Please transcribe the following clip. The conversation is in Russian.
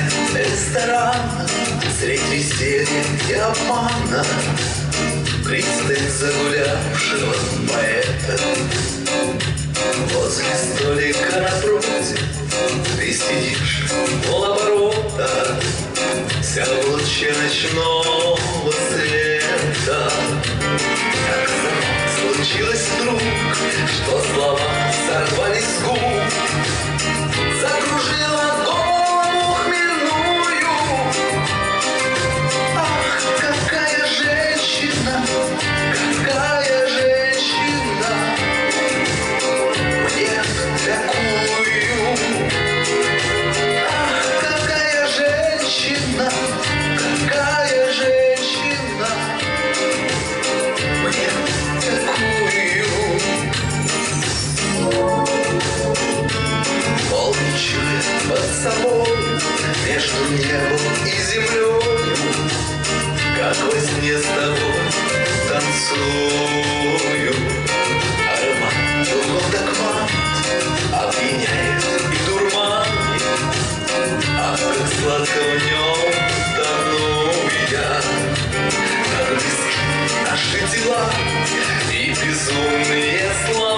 Ресторан средь веселья и обмана, пристань загулявшего поэта. Возле столика напротив ты сидишь полоборота, вся в луче ночного света. Как случилось вдруг, что слова сорвались с губ, закружила голову хмельную. Ах, какая женщина, какая женщина, мне такую. Ах, какая женщина, какая женщина, мне такую. Полничает под собой между небом и землей, как во сне с тобой танцую. Аромат духов так манит, опьяняет и дурманит. Ах, как сладко в нем тону я, как близки наши тела и безумные слова.